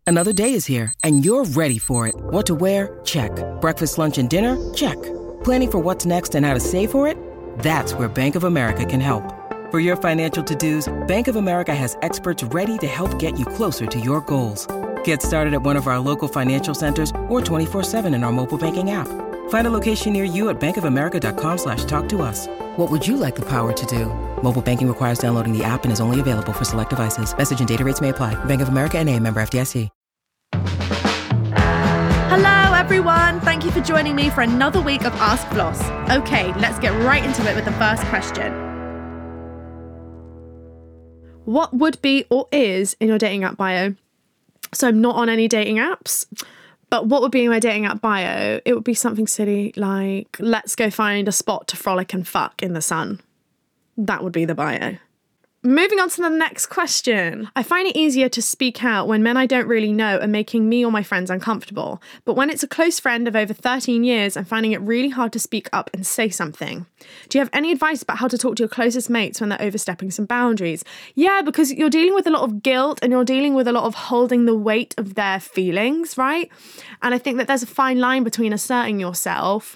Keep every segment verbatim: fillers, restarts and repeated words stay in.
Another day is here, and you're ready for it. What to wear? Check. Breakfast, lunch, and dinner? Check. Planning for what's next and how to save for it? That's where Bank of America can help. For your financial to-dos, Bank of America has experts ready to help get you closer to your goals. Get started at one of our local financial centers or twenty-four seven in our mobile banking app. Find a location near you at bankofamerica.com slash talk to us. What would you like the power to do? Mobile banking requires downloading the app and is only available for select devices. Message and data rates may apply. Bank of America N A, member F D I C. Hello everyone, thank you for joining me for another week of Ask Floss. Okay, let's get right into it with the first question. What would be or is in your dating app bio? So I'm not on any dating apps, but what would be in my dating app bio? It would be something silly like, let's go find a spot to frolic and fuck in the sun. That would be the bio. Moving on to the next question. I find it easier to speak out when men I don't really know are making me or my friends uncomfortable. But when it's a close friend of over thirteen years, I'm finding it really hard to speak up and say something. Do you have any advice about how to talk to your closest mates when they're overstepping some boundaries? Yeah, because you're dealing with a lot of guilt and you're dealing with a lot of holding the weight of their feelings, right? And I think that there's a fine line between asserting yourself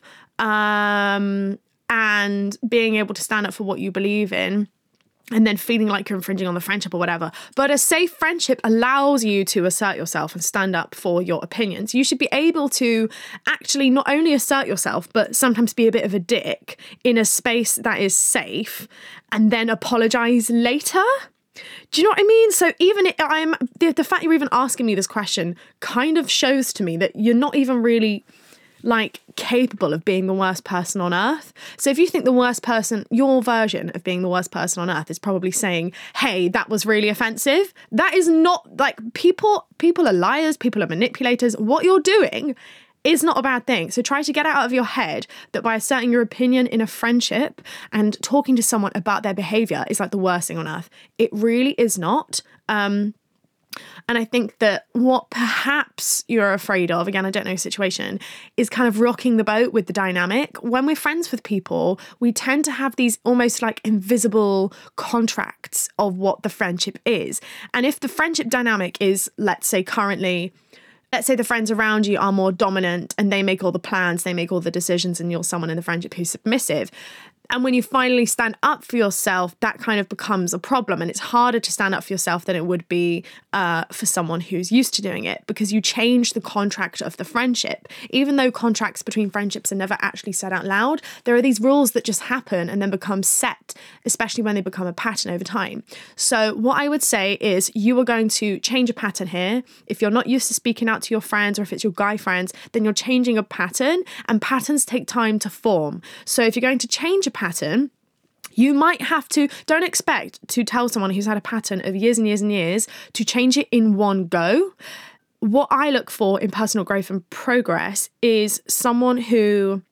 um, and being able to stand up for what you believe in, and then feeling like you're infringing on the friendship or whatever. But a safe friendship allows you to assert yourself and stand up for your opinions. You should be able to actually not only assert yourself, but sometimes be a bit of a dick in a space that is safe and then apologise later. Do you know what I mean? So even if I'm the, the fact you're even asking me this question kind of shows to me that you're not even really like capable of being the worst person on earth. So if you think the worst person, your version of being the worst person on earth is probably saying, hey, that was really offensive. That is not like people, people are liars, people are manipulators. What you're doing is not a bad thing. So try to get out of your head that by asserting your opinion in a friendship and talking to someone about their behavior is like the worst thing on earth. It really is not. Um, And I think that what perhaps you're afraid of, again, I don't know situation, is kind of rocking the boat with the dynamic. When we're friends with people, we tend to have these almost like invisible contracts of what the friendship is. And if the friendship dynamic is, let's say currently, let's say the friends around you are more dominant and they make all the plans, they make all the decisions, and you're someone in the friendship who's submissive. And when you finally stand up for yourself, that kind of becomes a problem. And it's harder to stand up for yourself than it would be uh, for someone who's used to doing it, because you change the contract of the friendship. Even though contracts between friendships are never actually said out loud, there are these rules that just happen and then become set, especially when they become a pattern over time. So what I would say is you are going to change a pattern here. If you're not used to speaking out to your friends, or if it's your guy friends, then you're changing a pattern, and patterns take time to form. So if you're going to change a pattern, you might have to, don't expect to tell someone who's had a pattern of years and years and years to change it in one go. What I look for in personal growth and progress is someone who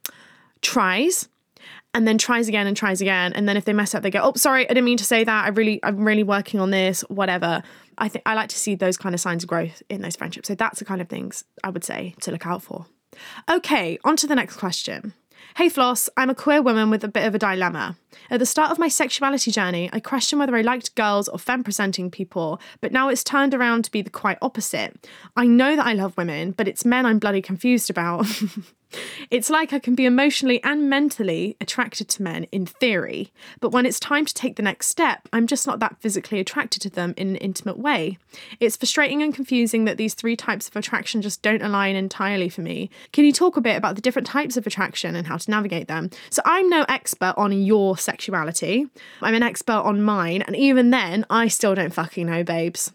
tries and then tries again and tries again. And then if they mess up, they go, oh, sorry, I didn't mean to say that. I really, I'm really working on this, whatever. I think I like to see those kind of signs of growth in those friendships. So that's the kind of things I would say to look out for. Okay, on to the next question. Hey Floss, I'm a queer woman with a bit of a dilemma. At the start of my sexuality journey, I questioned whether I liked girls or femme-presenting people, but now it's turned around to be the quite opposite. I know that I love women, but it's men I'm bloody confused about. It's like I can be emotionally and mentally attracted to men in theory, but when it's time to take the next step, I'm just not that physically attracted to them in an intimate way. It's frustrating and confusing that these three types of attraction just don't align entirely for me. Can you talk a bit about the different types of attraction and how to navigate them? So I'm no expert on your sexuality. I'm an expert on mine, and even then, I still don't fucking know, babes.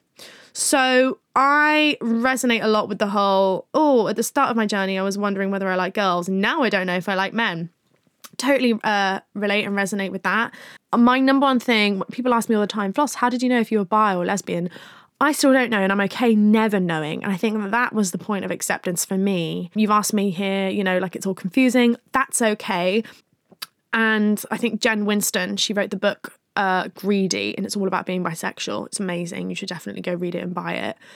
So I resonate a lot with the whole, oh, at the start of my journey, I was wondering whether I like girls. Now I don't know if I like men. Totally uh, relate and resonate with that. My number one thing, people ask me all the time, Floss, how did you know if you were bi or lesbian? I still don't know, and I'm okay never knowing. And I think that that was the point of acceptance for me. You've asked me here, you know, like it's all confusing. That's okay. And I think Jen Winston, she wrote the book uh, Greedy, and it's all about being bisexual. It's amazing. You should definitely go read it and buy it.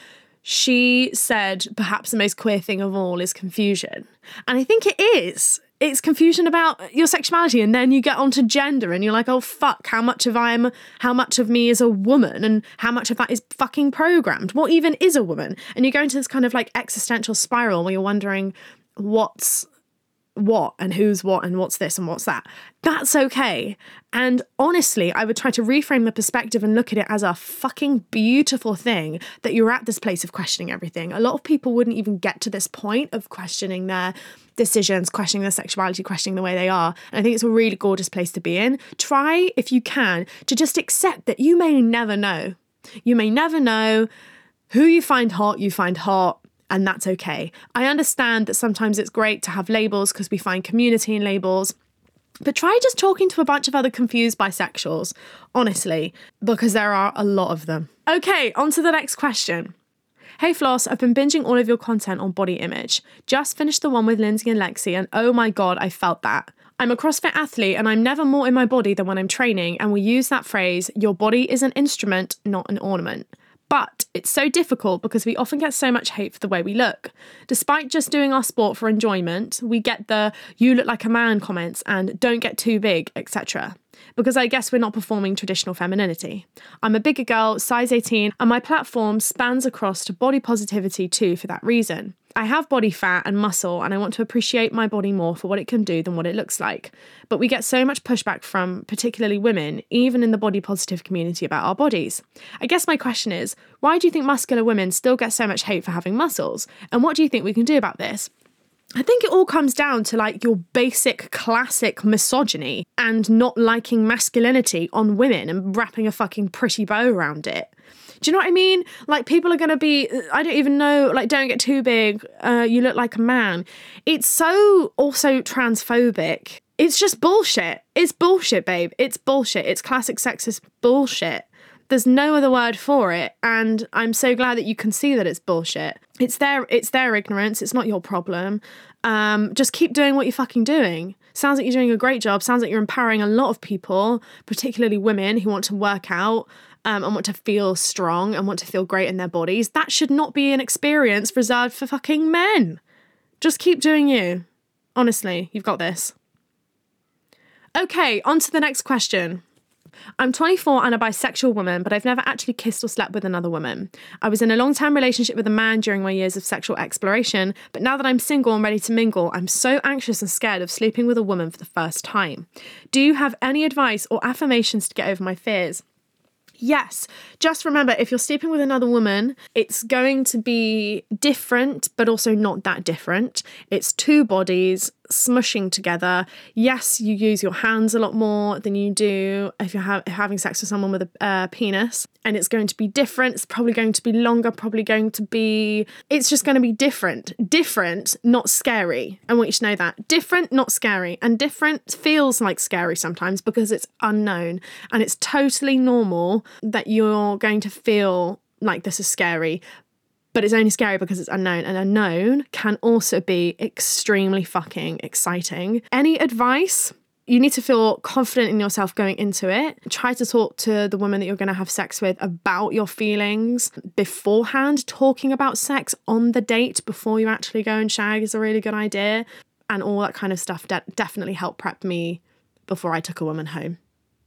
She said perhaps the most queer thing of all is confusion. And I think it is. It's confusion about your sexuality, and then you get onto gender and you're like, oh fuck, how much of I am how much of me is a woman and how much of that is fucking programmed? What even is a woman? And you go into this kind of like existential spiral where you're wondering what's what and who's what and what's this and what's that. That's okay. And honestly, I would try to reframe the perspective and look at it as a fucking beautiful thing that you're at this place of questioning everything. A lot of people wouldn't even get to this point of questioning their decisions, questioning their sexuality, questioning the way they are. And I think it's a really gorgeous place to be in. Try, if you can, to just accept that you may never know. You may never know who you find hot, you find hot. And that's okay. I understand that sometimes it's great to have labels because we find community in labels. But try just talking to a bunch of other confused bisexuals, honestly, because there are a lot of them. Okay, on to the next question. Hey Floss, I've been binging all of your content on body image. Just finished the one with Lindsay and Lexi, and oh my God, I felt that. I'm a CrossFit athlete and I'm never more in my body than when I'm training, and we use that phrase, your body is an instrument, not an ornament. But it's so difficult because we often get so much hate for the way we look. Despite just doing our sport for enjoyment, we get the you look like a man comments and don't get too big, et cetera. Because I guess we're not performing traditional femininity. I'm a bigger girl, size eighteen, and my platform spans across to body positivity too for that reason. I have body fat and muscle, and I want to appreciate my body more for what it can do than what it looks like. But we get so much pushback from particularly women, even in the body positive community, about our bodies. I guess my question is, why do you think muscular women still get so much hate for having muscles? And what do you think we can do about this? I think it all comes down to like your basic classic misogyny and not liking masculinity on women and wrapping a fucking pretty bow around it. Do you know what I mean? Like, people are going to be, I don't even know, like, don't get too big, uh, you look like a man. It's so also transphobic. It's just bullshit. It's bullshit, babe. It's bullshit. It's classic sexist bullshit. There's no other word for it. And I'm so glad that you can see that it's bullshit. It's their, it's their ignorance. It's not your problem. Um, just keep doing what you're fucking doing. Sounds like you're doing a great job. Sounds like you're empowering a lot of people, particularly women who want to work out um, and want to feel strong and want to feel great in their bodies. That should not be an experience reserved for fucking men. Just keep doing you. Honestly, you've got this. Okay, on to the next question. I'm twenty-four and a bisexual woman, but I've never actually kissed or slept with another woman. I was in a long-term relationship with a man during my years of sexual exploration, but now that I'm single and ready to mingle, I'm so anxious and scared of sleeping with a woman for the first time. Do you have any advice or affirmations to get over my fears? Yes, just remember, if you're sleeping with another woman, it's going to be different, but also not that different. It's two bodies smushing together. Yes, you use your hands a lot more than you do if you're ha- having sex with someone with a uh, penis, and it's going to be different. It's probably going to be longer, probably going to be, it's just going to be different. Different, not scary. I want you to know that. Different, not scary. And different feels like scary sometimes because it's unknown, and it's totally normal that you're going to feel like this is scary. But it's only scary because it's unknown, and unknown can also be extremely fucking exciting. Any advice? You need to feel confident in yourself going into it. Try to talk to the woman that you're going to have sex with about your feelings beforehand. Talking about sex on the date before you actually go and shag is a really good idea. And all that kind of stuff de- definitely helped prep me before I took a woman home.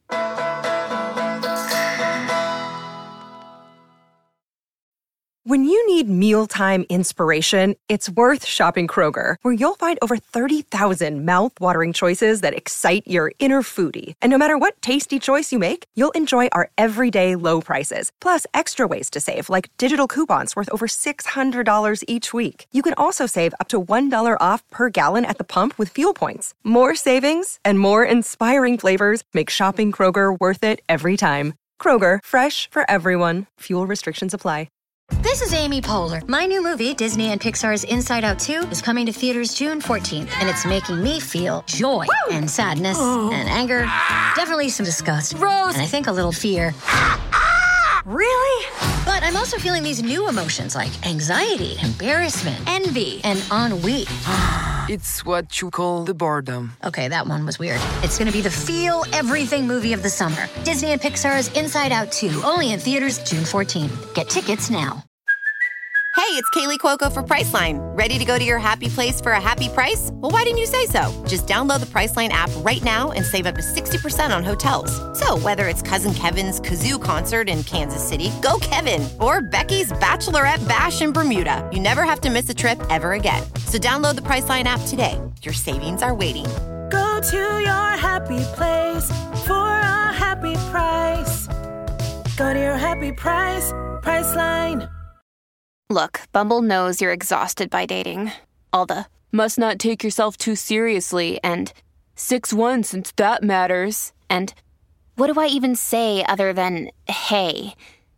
When you need mealtime inspiration, it's worth shopping Kroger, where you'll find over thirty thousand mouth-watering choices that excite your inner foodie. And no matter what tasty choice you make, you'll enjoy our everyday low prices, plus extra ways to save, like digital coupons worth over six hundred dollars each week. You can also save up to one dollar off per gallon at the pump with fuel points. More savings and more inspiring flavors make shopping Kroger worth it every time. Kroger, fresh for everyone. Fuel restrictions apply. This is Amy Poehler. My new movie, Disney and Pixar's Inside Out two, is coming to theaters June fourteenth, and it's making me feel joy Woo! and sadness oh. and anger, definitely some disgust, Rose, and I think a little fear. Really? But I'm also feeling these new emotions like anxiety, embarrassment, envy, and ennui. It's what you call the boredom. Okay, that one was weird. It's going to be the feel everything movie of the summer. Disney and Pixar's Inside Out two, only in theaters June fourteenth. Get tickets now. Hey, it's Kaylee Cuoco for Priceline. Ready to go to your happy place for a happy price? Well, why didn't you say so? Just download the Priceline app right now and save up to sixty percent on hotels. So whether it's Cousin Kevin's Kazoo Concert in Kansas City, go Kevin, or Becky's Bachelorette Bash in Bermuda, you never have to miss a trip ever again. So download the Priceline app today. Your savings are waiting. Go to your happy place for a happy price. Go to your happy price, Priceline. Look, Bumble knows you're exhausted by dating. All the, must not take yourself too seriously, and six one since that matters, and what do I even say other than, hey?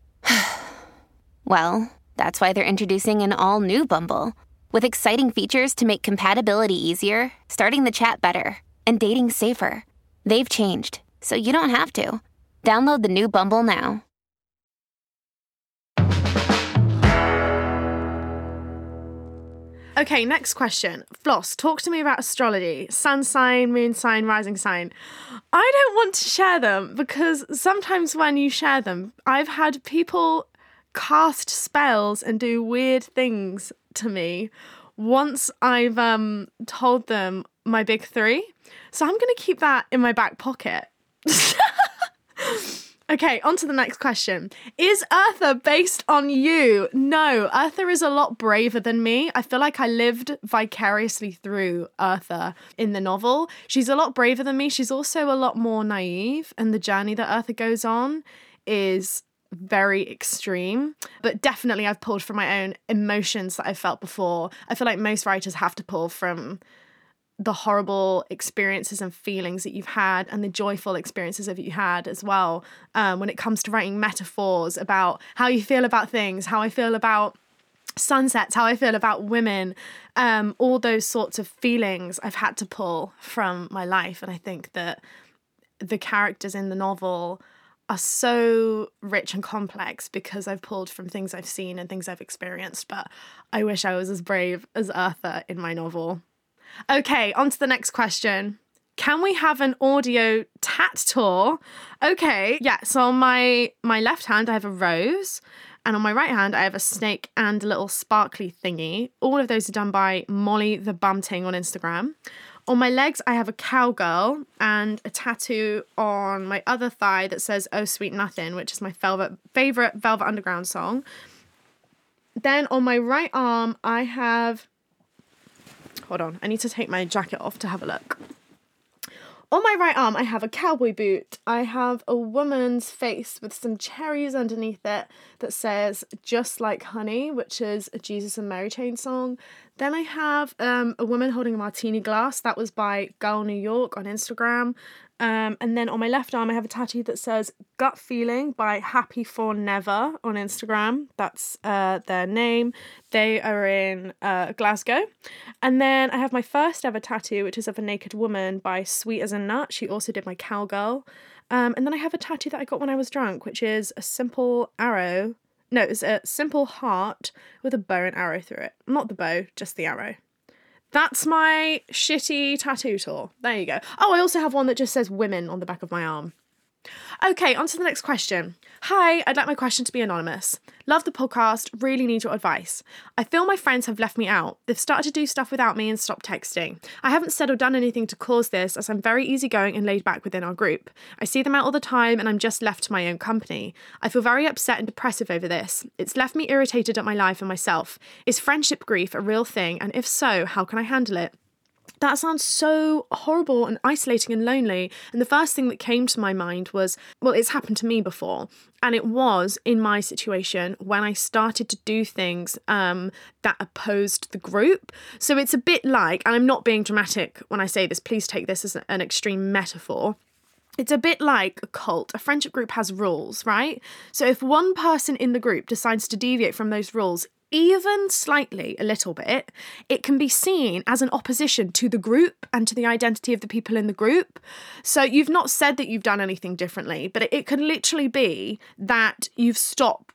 Well, that's why they're introducing an all-new Bumble, with exciting features to make compatibility easier, starting the chat better, and dating safer. They've changed, so you don't have to. Download the new Bumble now. Okay, next question. Floss, talk to me about astrology. Sun sign, moon sign, rising sign. I don't want to share them because sometimes when you share them, I've had people cast spells and do weird things to me once I've um, told them my big three. So I'm going to keep that in my back pocket. Okay, on to the next question. Is Eartha based on you? No, Eartha is a lot braver than me. I feel like I lived vicariously through Eartha in the novel. She's a lot braver than me. She's also a lot more naive, and the journey that Eartha goes on is very extreme. But definitely I've pulled from my own emotions that I've felt before. I feel like most writers have to pull from the horrible experiences and feelings that you've had and the joyful experiences that you had as well, um, when it comes to writing metaphors about how you feel about things, how I feel about sunsets, how I feel about women, um, all those sorts of feelings I've had to pull from my life. And I think that the characters in the novel are so rich and complex because I've pulled from things I've seen and things I've experienced, but I wish I was as brave as Eartha in my novel. Okay, on to the next question. Can we have an audio tat tour? Okay, yeah, so on my, my left hand, I have a rose, and on my right hand, I have a snake and a little sparkly thingy. All of those are done by Molly the Bumting on Instagram. On my legs, I have a cowgirl and a tattoo on my other thigh that says Oh Sweet Nothing, which is my velvet, favourite Velvet Underground song. Then on my right arm, I have... Hold on, I need to take my jacket off to have a look. On my right arm, I have a cowboy boot. I have a woman's face with some cherries underneath it that says Just Like Honey, which is a Jesus and Mary Chain song. Then I have um, a woman holding a martini glass. That was by Girl New York on Instagram. Um, and then on my left arm, I have a tattoo that says Gut Feeling by Happy for Never on Instagram. That's uh, their name. They are in uh, Glasgow. And then I have my first ever tattoo, which is of a naked woman by Sweet as a Nut. She also did my cowgirl. Um, and then I have a tattoo that I got when I was drunk, which is a simple arrow. No, it's a simple heart with a bow and arrow through it. Not the bow, just the arrow. That's my shitty tattoo tour. There you go. Oh, I also have one that just says women on the back of my arm. Okay, on to the next question. Hi, I'd like my question to be anonymous. Love the podcast, really need your advice. I feel my friends have left me out. They've started to do stuff without me and stopped texting. I haven't said or done anything to cause this, as I'm very easygoing and laid back within our group. I see them out all the time and I'm just left to my own company. I feel very upset and depressive over this. It's left me irritated at my life and myself. Is friendship grief a real thing? And if so, how can I handle it? That sounds so horrible and isolating and lonely. And the first thing that came to my mind was, well, it's happened to me before. And it was in my situation when I started to do things um, that opposed the group. So it's a bit like, and I'm not being dramatic when I say this, please take this as an extreme metaphor. It's a bit like a cult. A friendship group has rules, right? So if one person in the group decides to deviate from those rules, even slightly, a little bit, it can be seen as an opposition to the group and to the identity of the people in the group. So you've not said that you've done anything differently, but it can literally be that you've stopped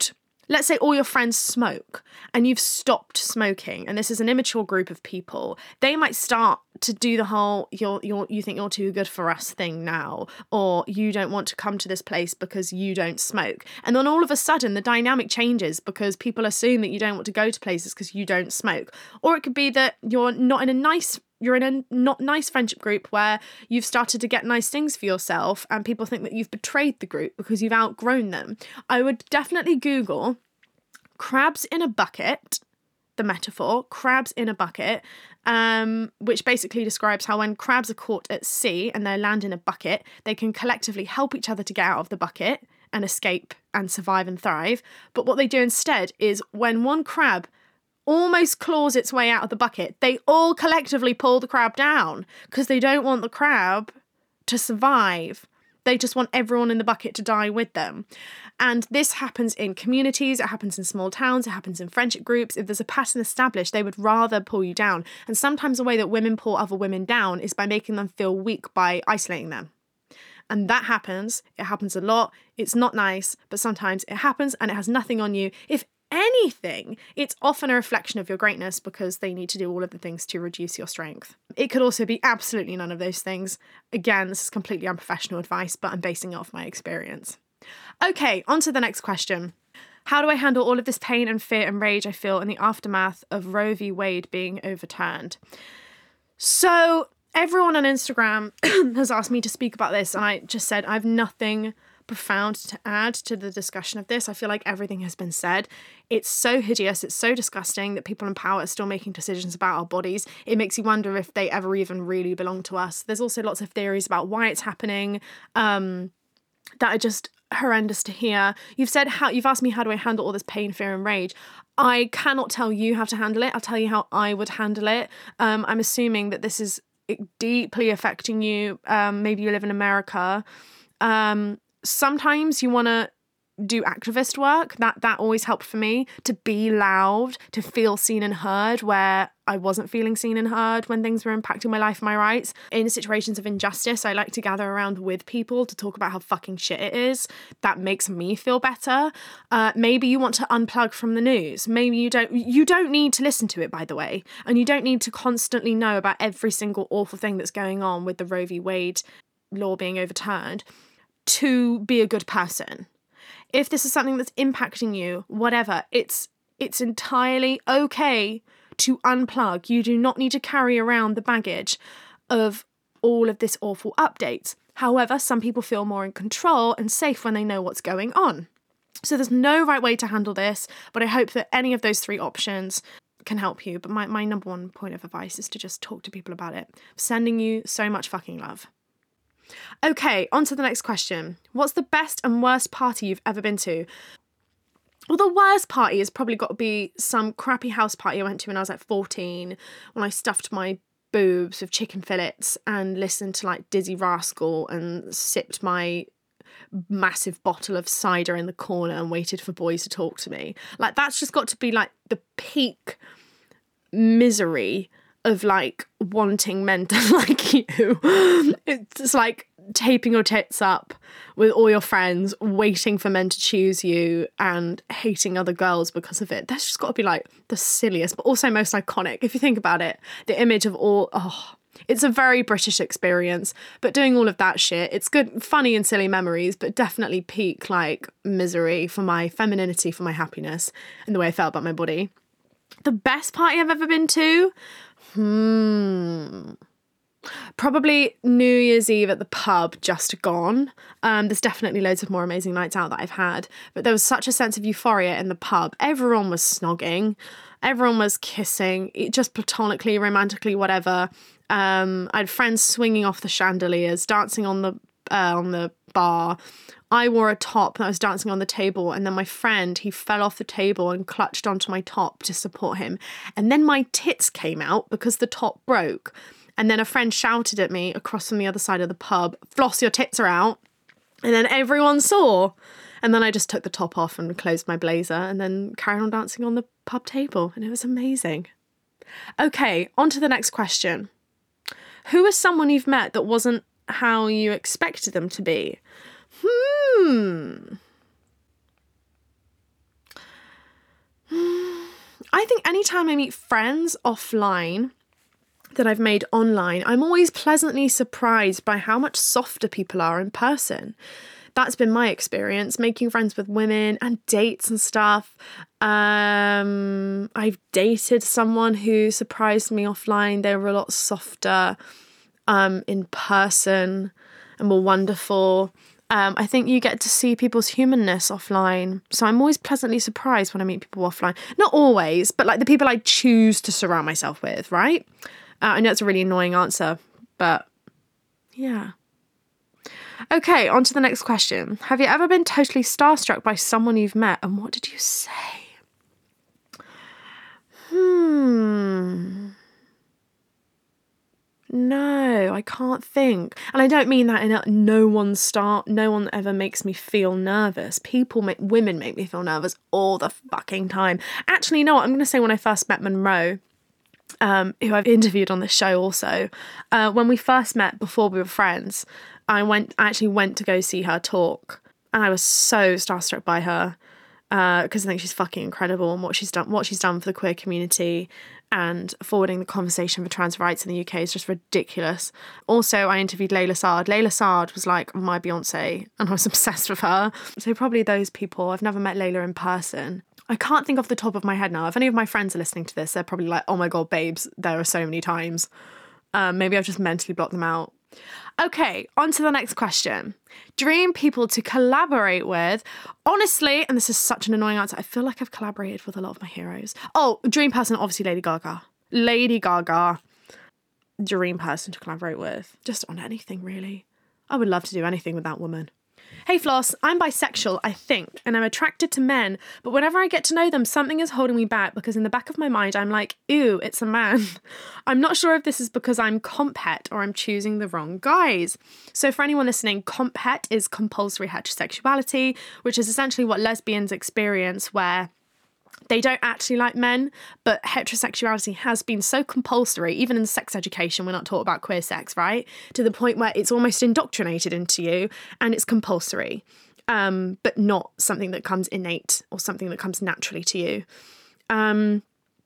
let's say all your friends smoke and you've stopped smoking, and this is an immature group of people, they might start to do the whole you're you're you think you're too good for us thing now, or you don't want to come to this place because you don't smoke. And then all of a sudden the dynamic changes because people assume that you don't want to go to places because you don't smoke. Or it could be that you're not in a nice you're in a not nice friendship group where you've started to get nice things for yourself and people think that you've betrayed the group because you've outgrown them. I would definitely Google crabs in a bucket, the metaphor, crabs in a bucket, um, which basically describes how when crabs are caught at sea and they land in a bucket, they can collectively help each other to get out of the bucket and escape and survive and thrive. But what they do instead is when one crab almost claws its way out of the bucket, they all collectively pull the crab down because they don't want the crab to survive. They just want everyone in the bucket to die with them. And this happens in communities, it happens in small towns, it happens in friendship groups. If there's a pattern established, they would rather pull you down. And sometimes the way that women pull other women down is by making them feel weak by isolating them. And that happens. It happens a lot. It's not nice, but sometimes it happens and it has nothing on you. If anything, it's often a reflection of your greatness because they need to do all of the things to reduce your strength. It could also be absolutely none of those things. Again, this is completely unprofessional advice, but I'm basing it off my experience. Okay, on to the next question. How do I handle all of this pain and fear and rage I feel in the aftermath of Roe v. Wade being overturned? So everyone on Instagram has asked me to speak about this, and I just said I have nothing profound to add to the discussion of this. I feel like everything has been said. It's so hideous, it's so disgusting that people in power are still making decisions about our bodies. It makes you wonder if they ever even really belong to us. There's also lots of theories about why it's happening um, that are just horrendous to hear. You've said how you've asked me how do I handle all this pain, fear and rage. I cannot tell you how to handle it. I'll tell you how I would handle it. Um, I'm assuming that this is deeply affecting you. Um, maybe you live in America. Um, Sometimes you want to do activist work. That that always helped for me, to be loud, to feel seen and heard where I wasn't feeling seen and heard when things were impacting my life and my rights. In situations of injustice, I like to gather around with people to talk about how fucking shit it is. That makes me feel better. Uh, maybe you want to unplug from the news. Maybe you don't. You don't need to listen to it, by the way. And you don't need to constantly know about every single awful thing that's going on with the Roe v. Wade law being overturned to be a good person. If this is something that's impacting you, whatever, it's it's entirely okay to unplug. You do not need to carry around the baggage of all of this awful updates. However, some people feel more in control and safe when they know what's going on. So there's no right way to handle this, but I hope that any of those three options can help you. But my, my number one point of advice is to just talk to people about it. I'm sending you so much fucking love. Okay, on to the next question. What's the best and worst party you've ever been to? Well, the worst party has probably got to be some crappy house party I went to when I was like fourteen, when I stuffed my boobs with chicken fillets and listened to like Dizzy Rascal and sipped my massive bottle of cider in the corner and waited for boys to talk to me. Like, that's just got to be like the peak misery of like wanting men to like you. It's like taping your tits up with all your friends, waiting for men to choose you and hating other girls because of it. That's just got to be like the silliest, but also most iconic. If you think about it, the image of all, oh, it's a very British experience, but doing all of that shit, it's good, funny and silly memories, but definitely peak like misery for my femininity, for my happiness and the way I felt about my body. The best party I've ever been to? Hmm. Probably New Year's Eve at the pub, just gone. Um, there's definitely loads of more amazing nights out that I've had, but there was such a sense of euphoria in the pub. Everyone was snogging, everyone was kissing, just platonically, romantically, whatever. Um, I had friends swinging off the chandeliers, dancing on the uh, on the bar. I wore a top and I was dancing on the table, and then my friend, he fell off the table and clutched onto my top to support him. And then my tits came out because the top broke. And then a friend shouted at me across from the other side of the pub, "Floss, your tits are out." And then everyone saw. And then I just took the top off and closed my blazer and then carried on dancing on the pub table. And it was amazing. Okay, on to the next question. Who is someone you've met that wasn't how you expected them to be? Hmm. I think anytime I meet friends offline that I've made online, I'm always pleasantly surprised by how much softer people are in person. That's been my experience, making friends with women and dates and stuff. Um, I've dated someone who surprised me offline. They were a lot softer um, in person and more wonderful. Um, I think you get to see people's humanness offline. So I'm always pleasantly surprised when I meet people offline. Not always, but like the people I choose to surround myself with, right? Uh, I know it's a really annoying answer, but yeah. Okay, on to the next question. Have you ever been totally starstruck by someone you've met, and what did you say? Hmm. No, I can't think. And I don't mean that in a no one start, no one ever makes me feel nervous. People make, women make me feel nervous all the fucking time. Actually, you know what? I'm going to say when I first met Monroe, um, who I've interviewed on this show also, uh, when we first met before we were friends, I went, I actually went to go see her talk, and I was so starstruck by her because uh, I think she's fucking incredible, and what she's done, what she's done for the queer community, and forwarding the conversation for trans rights in the U K is just ridiculous. Also, I interviewed Layla Saad. Layla Saad was like my Beyonce, and I was obsessed with her. So probably those people. I've never met Layla in person. I can't think off the top of my head now. If any of my friends are listening to this, they're probably like, oh my God, babes, there are so many times. Um, maybe I've just mentally blocked them out. Okay, on to the next question. Dream people to collaborate with. Honestly, and this is such an annoying answer, I feel like I've collaborated with a lot of my heroes. Oh, dream person, obviously Lady Gaga. Lady Gaga. Dream person to collaborate with. Just on anything, really. I would love to do anything with that woman. Hey Floss, I'm bisexual, I think, and I'm attracted to men, but whenever I get to know them, something is holding me back because in the back of my mind, I'm like, ew, it's a man. I'm not sure if this is because I'm comphet or I'm choosing the wrong guys. So for anyone listening, comphet is compulsory heterosexuality, which is essentially what lesbians experience where they don't actually like men, but heterosexuality has been so compulsory, even in sex education, we're not taught about queer sex, right? To the point where it's almost indoctrinated into you and it's compulsory, um, but not something that comes innate or something that comes naturally to you. Um,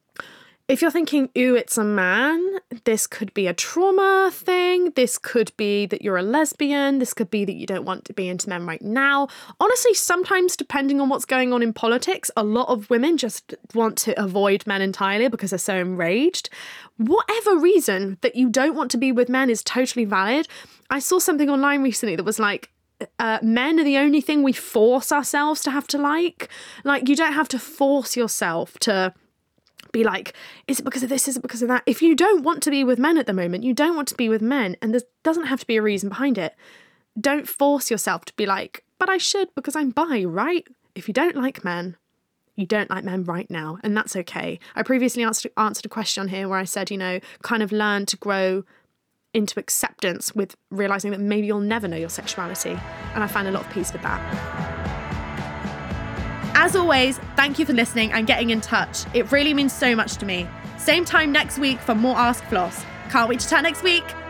if you're thinking, ooh, it's a man, this could be a trauma thing. This could be that you're a lesbian. This could be that you don't want to be into men right now. Honestly, sometimes depending on what's going on in politics, a lot of women just want to avoid men entirely because they're so enraged. Whatever reason that you don't want to be with men is totally valid. I saw something online recently that was like, Uh, men are the only thing we force ourselves to have to like. Like, you don't have to force yourself to be like, is it because of this? Is it because of that? If you don't want to be with men at the moment, you don't want to be with men, and there doesn't have to be a reason behind it. Don't force yourself to be like, but I should because I'm bi, right? If you don't like men, you don't like men right now, and that's okay. I previously answered, answered a question here where I said, you know, kind of learn to grow into acceptance with realising that maybe you'll never know your sexuality, and I find a lot of peace with that. As always, thank you for listening and getting in touch. It really means so much to me. Same time next week for more Ask Floss. Can't wait to chat next week.